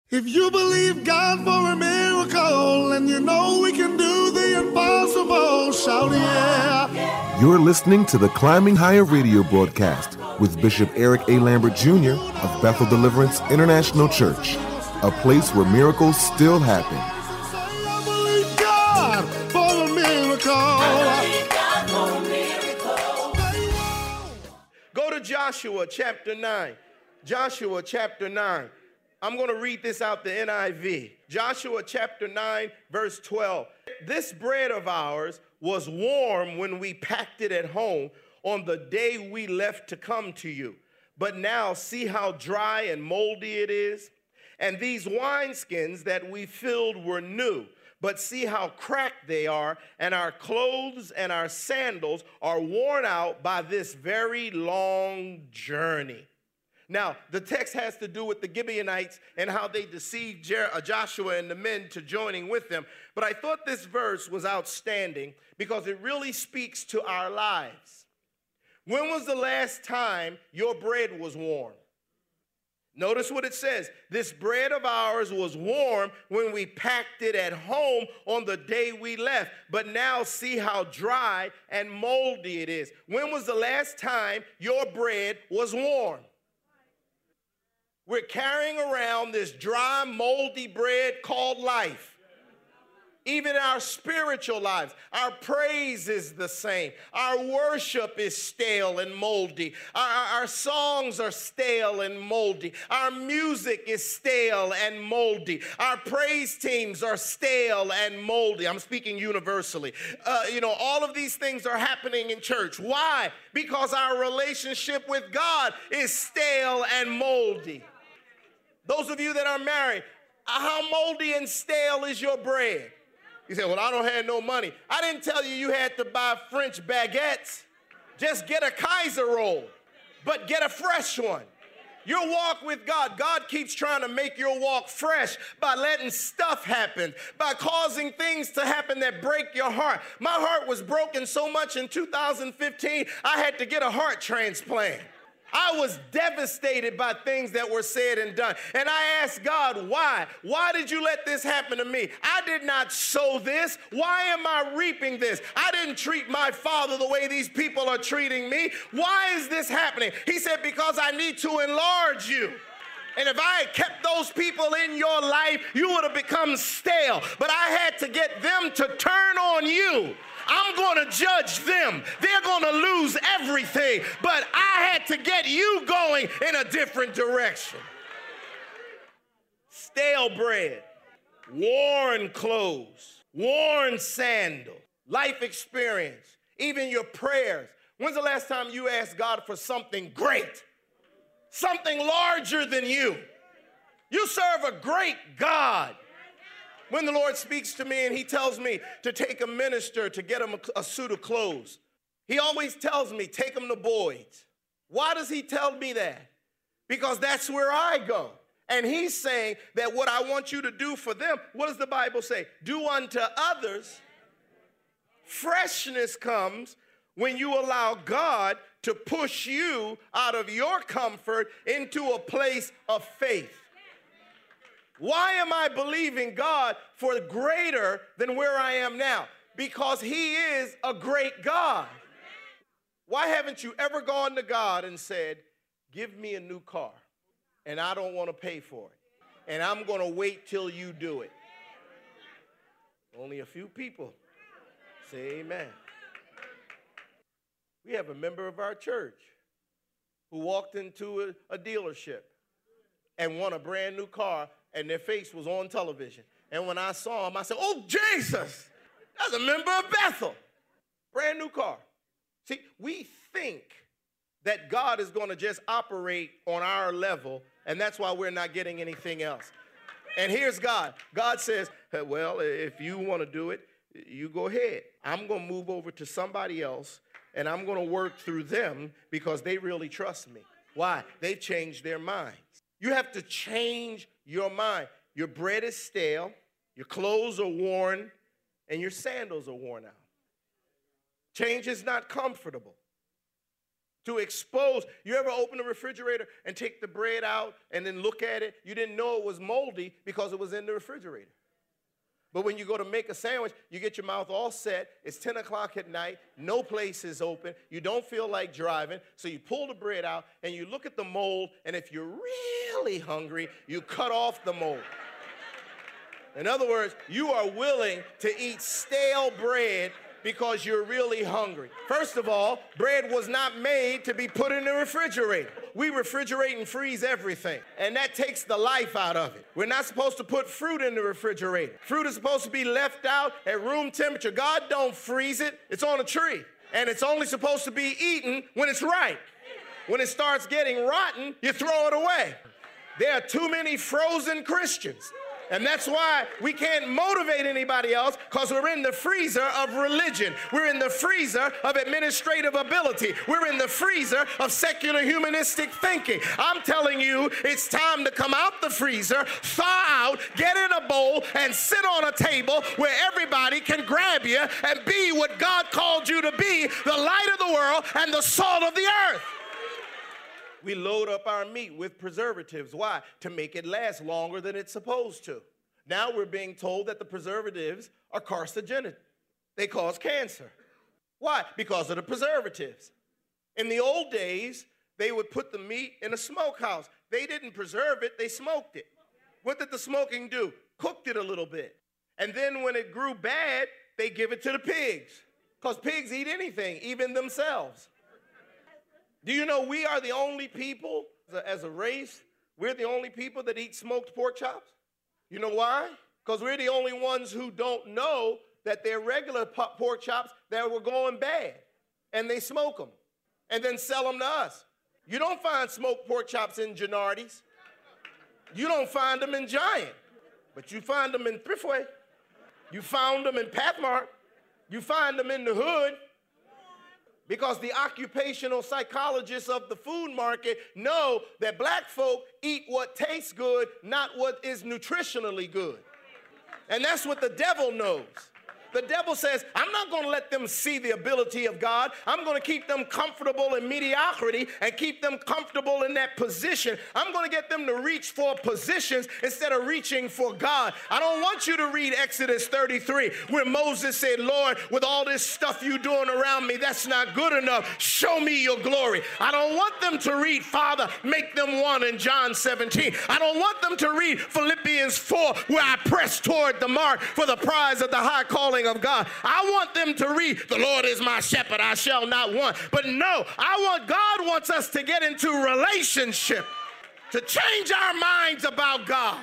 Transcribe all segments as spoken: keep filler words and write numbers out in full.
If you believe God for a miracle and you know we can do the impossible, shout yeah. You're listening to the Climbing Higher radio broadcast with Bishop Eric A. Lambert Junior of Bethel Deliverance International Church, a place where miracles still happen. I believe God for a miracle. I believe God for a miracle. Go to Joshua chapter nine. Joshua chapter nine. I'm going to read this out the N I V. Joshua chapter nine, verse twelve. This bread of ours was warm when we packed it at home on the day we left to come to you. But now see how dry and moldy it is. And these wineskins that we filled were new. But see how cracked they are, and our clothes and our sandals are worn out by this very long journey. Now, the text has to do with the Gibeonites and how they deceived Jer- uh, Joshua and the men to joining with them. But I thought this verse was outstanding because it really speaks to our lives. When was the last time your bread was warm? Notice what it says. This bread of ours was warm when we packed it at home on the day we left. But now see how dry and moldy it is. When was the last time your bread was warm? We're carrying around this dry, moldy bread called life. Even our spiritual lives, our praise is the same. Our worship is stale and moldy. Our, our, our songs are stale and moldy. Our music is stale and moldy. Our praise teams are stale and moldy. I'm speaking universally. Uh, you know, all of these things are happening in church. Why? Because our relationship with God is stale and moldy. Those of you that are married, how moldy and stale is your bread? You say, well, I don't have no money. I didn't tell you you had to buy French baguettes. Just get a Kaiser roll, but get a fresh one. Your walk with God, God keeps trying to make your walk fresh by letting stuff happen, by causing things to happen that break your heart. My heart was broken so much in two thousand fifteen, I had to get a heart transplant. I was devastated by things that were said and done. And I asked God, why? Why did you let this happen to me? I did not sow this. Why am I reaping this? I didn't treat my father the way these people are treating me. Why is this happening? He said, because I need to enlarge you. And if I had kept those people in your life, you would have become stale. But I had to get them to turn on you. I'm going to judge them. They're going to lose everything. But I had to get you going in a different direction. Stale bread, worn clothes, worn sandals, life experience, even your prayers. When's the last time you asked God for something great? Something larger than you? You serve a great God. When the Lord speaks to me and he tells me to take a minister to get him a, a suit of clothes, he always tells me, take him to Boyd's. Why does he tell me that? Because that's where I go. And he's saying that what I want you to do for them, what does the Bible say? Do unto others. Freshness comes when you allow God to push you out of your comfort into a place of faith. Why am I believing God for greater than where I am now? Because he is a great God. Why haven't you ever gone to God and said, give me a new car, and I don't want to pay for it, and I'm going to wait till you do it? Only a few people say amen. We have a member of our church who walked into a, a dealership and won a brand new car, and their face was on television. And when I saw him, I said, oh, Jesus, that's a member of Bethel. Brand new car. See, we think that God is going to just operate on our level, and that's why we're not getting anything else. And here's God. God says, well, if you want to do it, you go ahead. I'm going to move over to somebody else, and I'm going to work through them because they really trust me. Why? They've changed their minds. You have to change your mind. Your bread is stale, your clothes are worn, and your sandals are worn out. Change is not comfortable. to expose. You ever open the refrigerator and take the bread out and then look at it? You didn't know it was moldy because it was in the refrigerator. But when you go to make a sandwich, you get your mouth all set. It's ten o'clock at night. No place is open. You don't feel like driving. So you pull the bread out and you look at the mold. And if you're really hungry, you cut off the mold. In other words, you are willing to eat stale bread because you're really hungry. First of all, bread was not made to be put in the refrigerator. We refrigerate and freeze everything, and that takes the life out of it. We're not supposed to put fruit in the refrigerator. Fruit is supposed to be left out at room temperature. God don't freeze it. It's on a tree, and it's only supposed to be eaten when it's ripe. When it starts getting rotten, you throw it away. There are too many frozen Christians. And that's why we can't motivate anybody else, because we're in the freezer of religion. We're in the freezer of administrative ability. We're in the freezer of secular humanistic thinking. I'm telling you, it's time to come out the freezer, thaw out, get in a bowl, and sit on a table where everybody can grab you and be what God called you to be, the light of the world and the salt of the earth. We load up our meat with preservatives. Why? To make it last longer than it's supposed to. Now we're being told that the preservatives are carcinogenic. They cause cancer. Why? Because of the preservatives. In the old days, they would put the meat in a smokehouse. They didn't preserve it, they smoked it. What did the smoking do? Cooked it a little bit. And then when it grew bad, they give it to the pigs. Because pigs eat anything, even themselves. Do you know we are the only people, as a race, we're the only people that eat smoked pork chops? You know why? Because we're the only ones who don't know that they're regular pork chops that were going bad. And they smoke them and then sell them to us. You don't find smoked pork chops in Gennardi's. You don't find them in Giant. But you find them in Thriftway. You found them in Pathmark. You find them in the hood. Because the occupational psychologists of the food market know that black folk eat what tastes good, not what is nutritionally good. And that's what the devil knows. The devil says, I'm not going to let them see the ability of God. I'm going to keep them comfortable in mediocrity and keep them comfortable in that position. I'm going to get them to reach for positions instead of reaching for God. I don't want you to read Exodus thirty-three, where Moses said, Lord, with all this stuff you doing around me, that's not good enough. Show me your glory. I don't want them to read, Father, make them one in John seventeen. I don't want them to read Philippians four, where I press toward the mark for the prize of the high calling of God. I want them to read, the Lord is my shepherd, I shall not want. But no, I want, God wants us to get into relationship, to change our minds about God.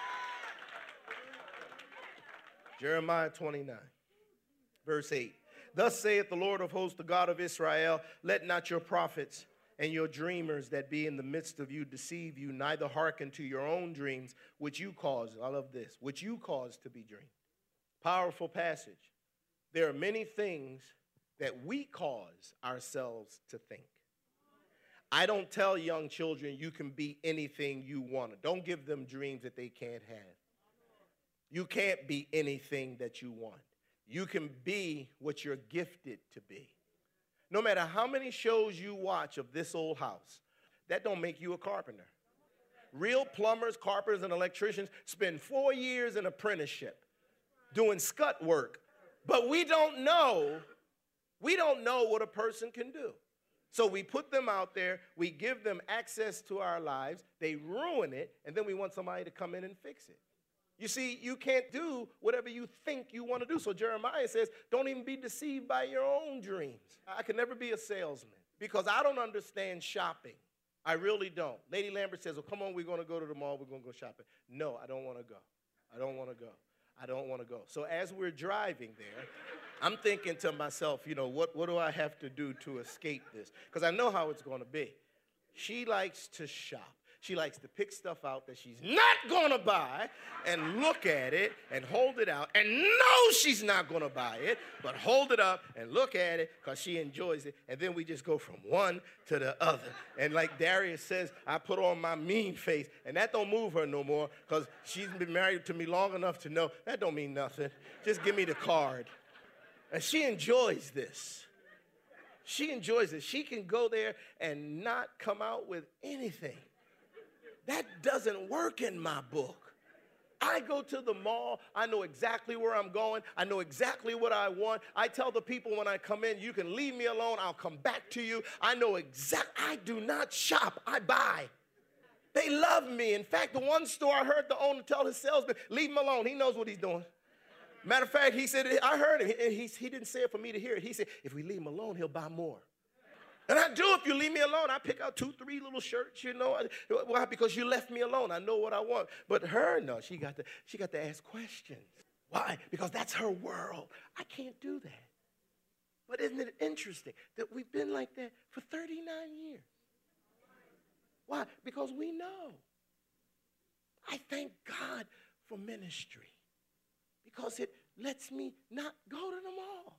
Jeremiah twenty-nine, verse eight. Thus saith the Lord of hosts, the God of Israel, let not your prophets and your dreamers that be in the midst of you deceive you, neither hearken to your own dreams, which you cause, I love this, which you cause to be dreamed. Powerful passage. There are many things that we cause ourselves to think. I don't tell young children you can be anything you want to. Don't give them dreams that they can't have. You can't be anything that you want. You can be what you're gifted to be. No matter how many shows you watch of This Old House, that don't make you a carpenter. Real plumbers, carpenters, and electricians spend four years in apprenticeship doing scut work, but we don't know, we don't know what a person can do. So we put them out there, we give them access to our lives, they ruin it, and then we want somebody to come in and fix it. You see, you can't do whatever you think you want to do. So Jeremiah says, don't even be deceived by your own dreams. I can never be a salesman because I don't understand shopping. I really don't. Lady Lambert says, well, come on, we're going to go to the mall, we're going to go shopping. No, I don't want to go. I don't want to go. I don't want to go. So as we're driving there, I'm thinking to myself, you know, what, what do I have to do to escape this? Because I know how it's going to be. She likes to shop. She likes to pick stuff out that she's not going to buy and look at it and hold it out and know she's not going to buy it, but hold it up and look at it because she enjoys it. And then we just go from one to the other. And like Darius says, I put on my mean face, and that don't move her no more because she's been married to me long enough to know that don't mean nothing. Just give me the card. And she enjoys this. She enjoys it. She can go there and not come out with anything. That doesn't work in my book. I go to the mall. I know exactly where I'm going. I know exactly what I want. I tell the people when I come in, you can leave me alone. I'll come back to you. I know exact. I do not shop. I buy. They love me. In fact, the one store I heard the owner tell his salesman, leave him alone. He knows what he's doing. Matter of fact, he said, I heard him. And he, he didn't say it for me to hear it. He said, if we leave him alone, he'll buy more. And I do if you leave me alone. I pick out two, three little shirts, you know. Why? Because you left me alone. I know what I want. But her, no, she got to, she got to ask questions. Why? Because that's her world. I can't do that. But isn't it interesting that we've been like that for thirty-nine years? Why? Because we know. I thank God for ministry because it lets me not go to the mall.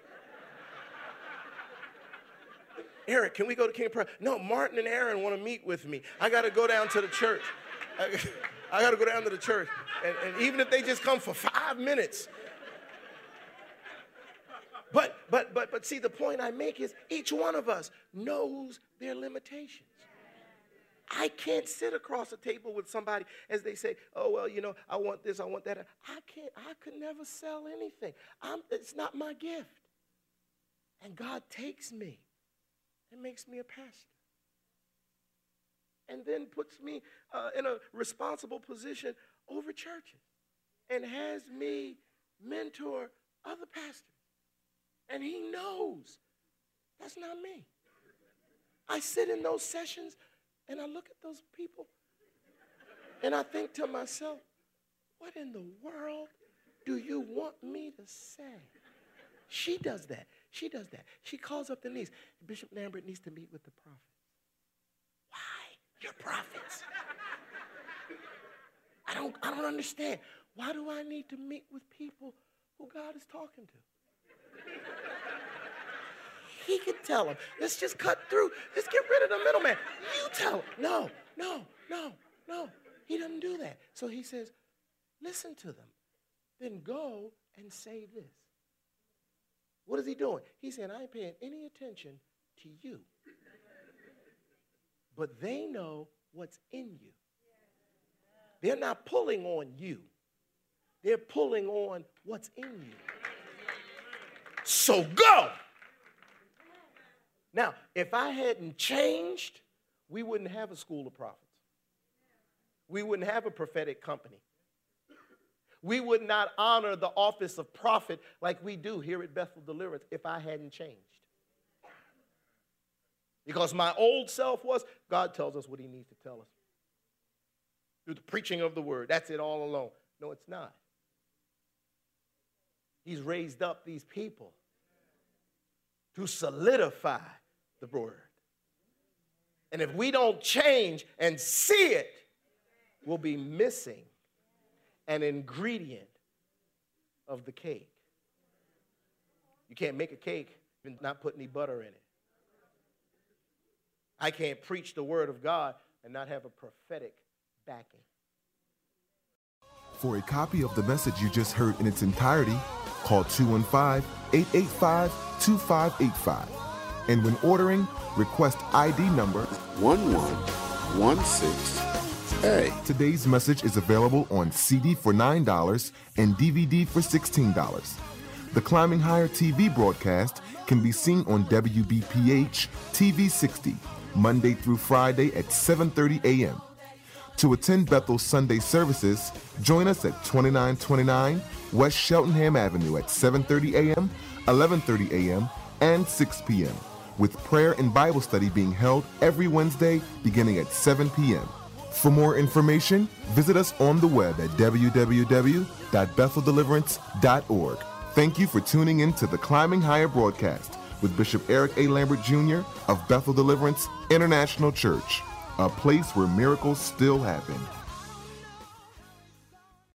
Eric, can we go to King of Prayer? No, Martin and Aaron want to meet with me. I got to go down to the church. I, I got to go down to the church. And, and even if they just come for five minutes. But, but, but, but see, the point I make is each one of us knows their limitations. I can't sit across a table with somebody as they say, oh, well, you know, I want this, I want that. I can't, I could never sell anything. I'm, it's not my gift. And God takes me and makes me a pastor. And then puts me uh, in a responsible position over churches and has me mentor other pastors. And he knows that's not me. I sit in those sessions and I look at those people and I think to myself, what in the world do you want me to say? She does that. She does that. She calls up the niece. Bishop Lambert needs to meet with the prophets. Why? You're prophets. I don't, I don't understand. Why do I need to meet with people who God is talking to? He can tell them. Let's just cut through. Let's get rid of the middleman. You tell him. No, no, no, no. He doesn't do that. So he says, listen to them. Then go and say this. What is he doing? He's saying, I ain't paying any attention to you. But they know what's in you. They're not pulling on you. They're pulling on what's in you. So go. Now, if I hadn't changed, we wouldn't have a school of prophets. We wouldn't have a prophetic company. We would not honor the office of prophet like we do here at Bethel Deliverance if I hadn't changed. Because my old self was, God tells us what he needs to tell us. Through the preaching of the word. That's it all alone. No, it's not. He's raised up these people to solidify the word. And if we don't change and see it, we'll be missing an ingredient of the cake. You can't make a cake and not put any butter in it. I can't preach the word of God and not have a prophetic backing. For a copy of the message you just heard in its entirety, call two one five, eight eight five, two five eight five. And when ordering, request I D number one one one six A. Today's message is available on C D for nine dollars and D V D for sixteen dollars. The Climbing Higher T V broadcast can be seen on W B P H T V sixty, Monday through Friday at seven thirty a.m. To attend Bethel's Sunday services, join us at twenty-nine twenty-nine West Cheltenham Avenue at seven thirty a.m., eleven thirty a.m., and six p.m., with prayer and Bible study being held every Wednesday beginning at seven p.m. For more information, visit us on the web at w w w dot bethel deliverance dot org. Thank you for tuning in to the Climbing Higher broadcast with Bishop Eric A. Lambert Junior of Bethel Deliverance International Church, a place where miracles still happen.